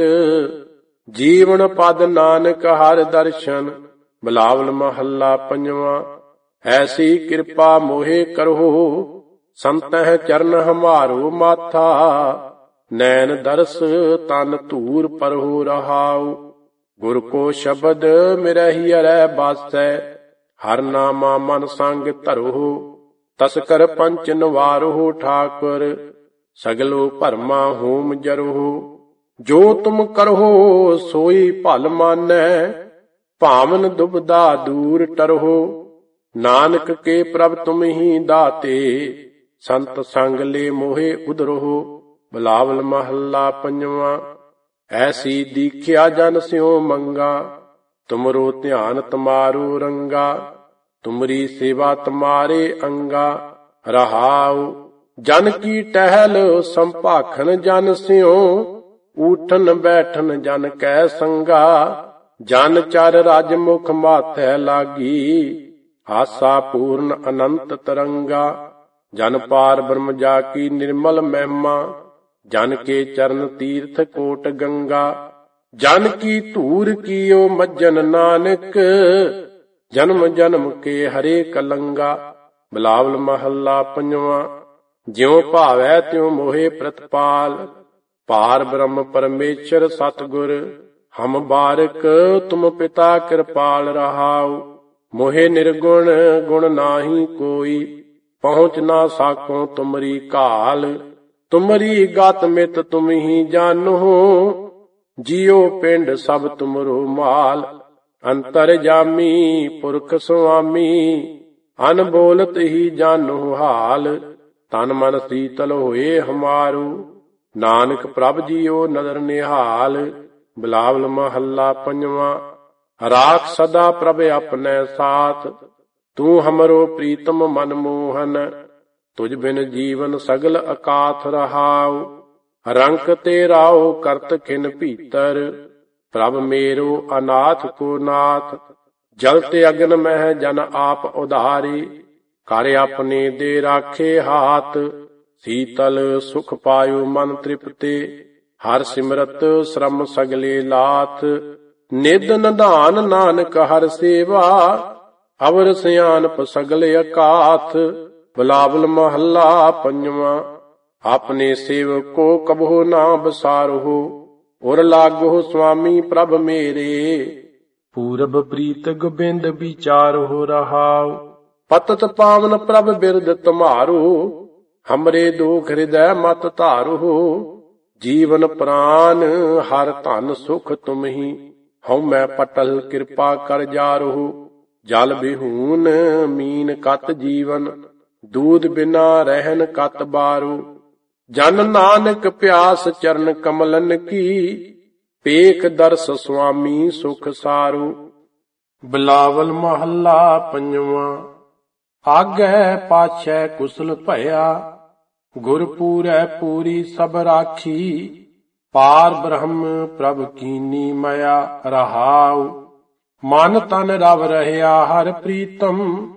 ਜੀਵਨ ਪਦ ਨਾਨਕ ਹਰਿ ਦਰਸ਼ਨ। ਬਿਲਾਵਲ ਮਹੱਲਾ ਪੰਜਵਾਂ। ਐਸੀ ਕਿਰਪਾ ਮੋਹਿ ਕਰਹੁ, ਸੰਤਹਿ ਚਰਨ ਹਮਾਰੋ ਮਾਥਾ। ਨੈਣ ਦਰਸ ਤਨ ਧੂਰ ਪਰਹੁ ਰਹਾਉ, ਗੁਰ ਕੋ ਸ਼ਬਦ ਮਿਰਹਿ ਅਰੈ ਬਾਸੈ। ਹਰ ਨਾਮਾ ਮਨ ਸੰਗ ਧਰਹੁ, ਤਸਕਰ ਪੰਚ ਨਿਵਾਰਹੁ ਠਾਕੁਰ। ਸਗਲੋ ਭਰਮਾ ਹੋਮ ਜਰਹੁ, ਜੋ ਤੁਮ ਕਰਹੁ ਸੋਈ ਭਲ ਮਾਨੈ। ਭਾਵਨ ਦੁਬਦਾ ਦੂਰ ਟਰਹੁ, ਨਾਨਕ ਕੇ ਪ੍ਰਭ ਤੁਮ ਹੀ ਦਾਤੇ। ਸੰਤ ਸੰਗ ਲੈ ਮੋਹਿ ਉਧਰਹੁ। ਬਿਲਾਵਲ ਮਹੱਲਾ ਪੰਜਵਾਂ। ਐਸੀ ਦੀਖਿਆ ਜਨ ਸਿਉ ਮੰਗਾ, ਤੁਮਰੋ ਧਿਆਨ ਤੁਮਾਰੋ ਰੰਗਾ। ਤੁਮਰੀ ਸੇਵਾ ਤੁਮਾਰੇ ਅੰਗਾ, ਰਹਾਉ ਜਨ ਕੀ ਟਹਿਲ ਸੰਭਾਖਣ ਜਨ ਸਿਉ। ਊਠਨ ਬੈਠਨ ਜਨ ਕੈ ਸੰਗਾ, ਜਨ ਚਰ ਰਜ ਮੁਖ ਮਾਥੈ ਲਾਗੀ। ਆਸਾ ਪੂਰਨ ਅਨੰਤ ਤਰੰਗਾ, ਜਨ ਪਾਰ ਬ੍ਰਹਮ ਜਾ ਕੀ ਨਿਰਮਲ ਮਹਿਮਾ। ਜਨ ਕੇ ਚਰਨ ਤੀਰਥ ਕੋਟ ਗੰਗਾ, ਜਨ ਕੀ ਧੂਰ ਕੀਓ ਮੱਜਨ ਨਾਨਕ। ਜਨਮ ਜਨਮ ਕੇ ਹਰੇ ਕਲੰਗਾ। ਬਿਲਾਵਲ ਮਹੱਲਾ ਪੰਜਵਾਂ। ਜਿਉ ਭਾਵੈ ਤਿਉ ਮੋਹਿ ਪ੍ਰਤਪਾਲ, ਪਾਰ ਬ੍ਰਹਮ ਪਰਮੇਸ਼ਰ ਸਤਿਗੁਰ। ਹਮ ਬਾਰਕ ਤੁਮ ਪਿਤਾ ਕਿਰਪਾਲ ਰਹਾਉ, ਮੋਹਿ ਨਿਰਗੁਣ ਗੁਣ ਨਾਹੀ ਕੋਈ। ਪਹੁੰਚ ਨਾ ਸਾਕੋ ਤੁਮਰੀ ਘਾਲ, ਤੁਮਰੀ ਗਤ ਮਿਤ ਤੁਮ ਹੀ ਜਾਨੋ। ਜੀਉ ਪਿੰਡ ਸਭ ਤੁਮਰੋ ਮਾਲ, ਅੰਤਰ ਜਾਮੀ ਪੁਰਖ ਸੁਆਮੀ। ਅਨਬੋਲਤ ਹੀ ਜਾਨੋ ਹਾਲ, ਤਨ ਮਨ ਸੀਤਲ ਹੋਏ ਹਮਾਰੂ। ਨਾਨਕ ਪ੍ਰਭ ਜੀਓ ਨਦਰ ਨਿਹਾਲ। ਬਿਲਾਵਲ ਮਹੱਲਾ ਪੰਜਵਾਂ। ਰਾਖ ਸਦਾ ਪ੍ਰਭ ਆਪਣੈ ਸਾਥ, ਤੂੰ ਹਮਰੋ ਪ੍ਰੀਤਮ ਮਨ ਮੋਹਨ। ਤੁਝ ਬਿਨ ਜੀਵਨ ਸਗਲ ਅਕਾਥ ਰਹਾਉ, ਰੰਕ ਤੇ ਰਾਉ ਕਰਤ ਖਿਨ ਭੀਤਰ। ਪ੍ਰਭ ਮੇਰੋ ਅਨਾਥ ਕੋ ਨਾਥ, ਜਲ ਤੇ ਅਗਨ ਮਹਿ ਜਨ ਆਪ ਉਧਾਰੀ। ਕਰ ਆਪਣੇ ਦੇ ਰਾਖੇ ਹਾਥ, ਸੀਤਲ ਸੁਖ ਪਾਇਓ ਮਨ ਤ੍ਰਿਪਤੇ। ਹਰ ਸਿਮਰਤ ਸ਼ਰਮ ਸਗਲੇ ਲਾਥ, ਨਿਧ ਨਿਧਾਨ ਨਾਨਕ ਹਰ ਸੇਵਾ। ਅਵਰ ਸਿਆਨਪ ਸਗਲੇ ਅਕਾਥ। ਬਿਲਾਵਲ ਮਹੱਲਾ ਪੰਜਵਾਂ। ਆਪਣੇ ਸੇਵਕ ਕੋ ਕਬਹੁ ਨਾ ਬਸਾਰਹੁ, ਉਰ ਲਾਗਹੁ ਸੁਆਮੀ ਪ੍ਰਭ ਮੇਰੇ। ਪੂਰਬ ਪ੍ਰੀਤ ਗੋਬਿੰਦ ਵਿਚਾਰਹੁ ਰਹਾਉ, ਪਤਤ ਪਾਵਨ ਪ੍ਰਭ ਬਿਰਦ ਤੁਮਾਰੋ। ਹਮਰੇ ਦੁਖ ਹਿਰਦੈ ਮਤ ਧਾਰਹੁ, ਜੀਵਨ ਪ੍ਰਾਨ ਹਰ ਧਨ ਸੁਖ ਤੁਮ ਹੀ। ਹਉ ਮੈਂ ਪਟਲ ਕਿਰਪਾ ਕਰ ਜਾਰਹੁ, ਜਲ ਬਿਹੂਨ ਮੀਨ ਕਤ ਜੀਵਨ। ਦੂਧ ਬਿਨਾ ਰਹਿਨ ਕਤ ਬਾਰੂ, ਜਨ ਨਾਨਕ ਪਿਆਸ ਚਰਨ ਕਮਲਨ ਕੀ। ਪੇਖ ਦਰਸ ਸੁਆਮੀ ਸੁਖ ਸਾਰੂ। ਬਿਲਾਵਲ ਮਹੱਲਾ ਪੰਜਵਾਂ। ਆਗੈ ਪਾਛੈ ਕੁਸਲ ਭਇਆ, ਗੁਰ ਪੂਰੈ ਪੂਰੀ ਸਭ ਰਾਖੀ। ਪਾਰ ਬ੍ਰਹਮ ਪ੍ਰਭ ਕੀਨੀ ਮਇਆ ਰਹਾਉ, ਮਨ ਤਨ ਰਵ ਰਹਿਆ ਹਰ ਪ੍ਰੀਤਮ।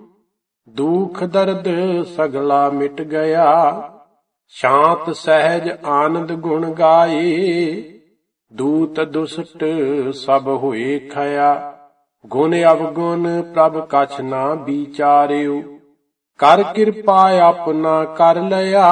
ਦੁਖ ਦਰਦ ਸਗਲਾ ਮਿਟ ਗਿਆ, ਸ਼ਾਂਤ ਸਹਿਜ ਆਨੰਦ ਗੁਣ ਗਾਏ। ਦੂਤ ਦੁਸਟ ਸਭ ਹੋਏ ਖਇਆ, ਗੁਣ ਅਵਗੁਣ ਪ੍ਰਭ ਕਛ ਨਾ ਵਿਚਾਰਿਓ। ਕਰ ਕਿਰਪਾ ਆਪਣਾ ਕਰ ਲਿਆ,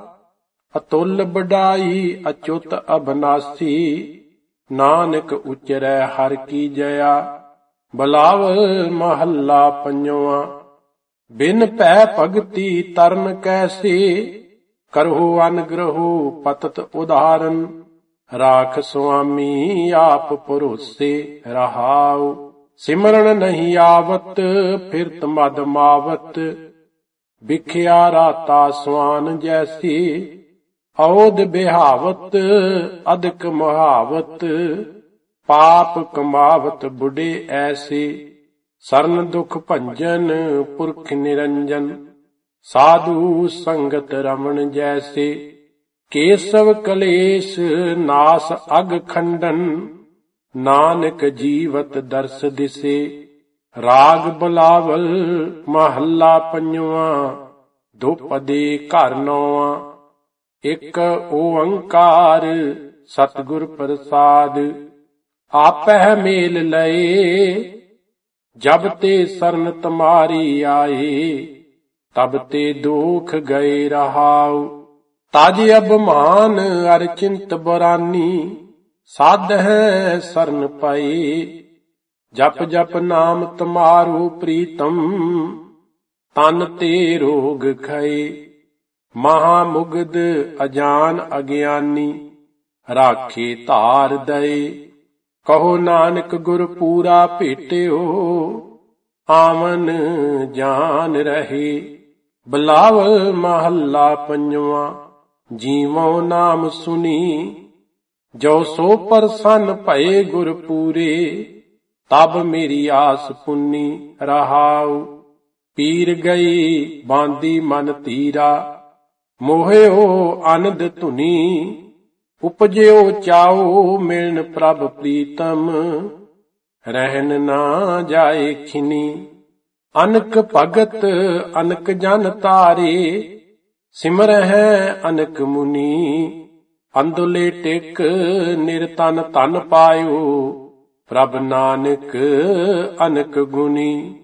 ਅਤੁਲ ਬਡਾਈ ਅਚੁੱਤ ਅਬਨਾਸੀ। ਨਾਨਕ ਉਚਰੈ ਹਰ ਕੀ ਜਇਆ। ਬਿਲਾਵਲ ਮਹੱਲਾ ਪੰਜਵਾਂ। ਬਿਨ ਭੈ ਭਗਤੀ ਤਰਨ ਕੈਸੇ, ਕਰਹੁ ਅਨਗ੍ਰਹੁ ਪਤਤ ਉਧਾਰਨ। ਰਾਖ ਸੁਆਮੀ ਆਪ ਭਰੋਸੇ ਰਹਾਉ, ਸਿਮਰਨ ਨਹੀਂ ਆਵਤ ਫਿਰਤ ਮਦ ਮਾਵਤ। ਬਿਖਿਆ ਰਾਤਾ ਸਵਾਨ ਜੈਸੀ, ਔਧ ਬਿਹਾਵਤ ਅਦਕ ਮੁਹਾਵਤ। ਪਾਪ ਕਮਾਵਤ ਬੁਢੇ ਐਸੇ, ਸਰਨ ਦੁਖ ਭੰਜਨ ਪੁਰਖ ਨਿਰੰਜਨ। ਸਾਧੂ ਸੰਗਤ ਰਮਣ ਜੈਸੇ, ਕੇਸਵ ਕਲੇਸ਼ ਨਾਸ ਅਗ ਖੰਡਨ, ਨਾਨਕ ਜੀਵਤ ਦਰਸ ਦਿਸੇ। ਰਾਗ ਬੁਲਾਵਲ ਮਹੱਲਾ ਪੰਜਵਾਂ, ਦੁਪਦੇ ਘਰ ਨੌਵਾਂ। ਇੱਕ ਓੰਕਾਰ ਸਤਿਗੁਰ ਪ੍ਰਸਾਦ, ਆਪਹਿ ਮੇਲ ਲਏ। ਜਬ ਤੇ ਸਰਨ ਤੁਮਾਰੀ ਆਏ, ਤਬ ਤੇ ਦੁਖ ਗਏ ਰਹਾਉ। ਤਜ ਅਭਿਮਾਨ ਅਰ ਚਿੰਤ ਬਰਾਨੀ, ਸਾਧਹਿ ਸਰਨ ਪਾਏ। ਜਪ ਜਪ ਨਾਮ ਤੁਮਾਰੋ ਪ੍ਰੀਤਮ, ਤਨ ਤੇ ਰੋਗ ਖਏ। ਮਹਾ ਮੁਗਧ ਅਜਾਨ ਅਗਿਆਨੀ, ਰਾਖੇ ਧਾਰ ਦਏ। ਕਹੋ ਨਾਨਕ ਗੁਰ ਪੂਰਾ ਭੇਟਿਓ, ਆਵਨ ਜਾਨ ਰਹੇ। ਬੁਲਾਵ ਮਹੱਲਾ ਪੰਜਵਾਂ, ਜੀਵੋ ਨਾਮ ਸੁਨੀ। ਜੋ ਸੋ ਪ੍ਰਸੰਨ ਭਏ ਗੁਰ ਪੂਰੇ, ਤਬ ਮੇਰੀ ਆਸ ਪੁੰਨੀ ਰਹਾਉ। ਪੀਰ ਗਈ ਬਾਂਦੀ ਮਨ ਧੀਰਾ, ਮੋਹਿਓ ਅਨੰਦ ਧੁਨੀ। ਉਪਜਿਓ ਚਾਉ ਮਿਲਨ ਪ੍ਰਭ ਪ੍ਰੀਤਮ, ਰਹਿਨ ਨਾ ਜਾਏ ਖਿਨੀ। ਅਨਕ ਭਗਤ ਅਨਕ ਜਨ ਤਾਰੇ, ਸਿਮਰਹਿ ਅਨਕ ਮੁਨੀ। ਅੰਦੁਲੇ ਟਿਕ ਨਿਰਤਨ ਧਨ ਪਾਇਓ, ਪ੍ਰਭ ਨਾਨਕ ਅਨਕ ਗੁਣੀ।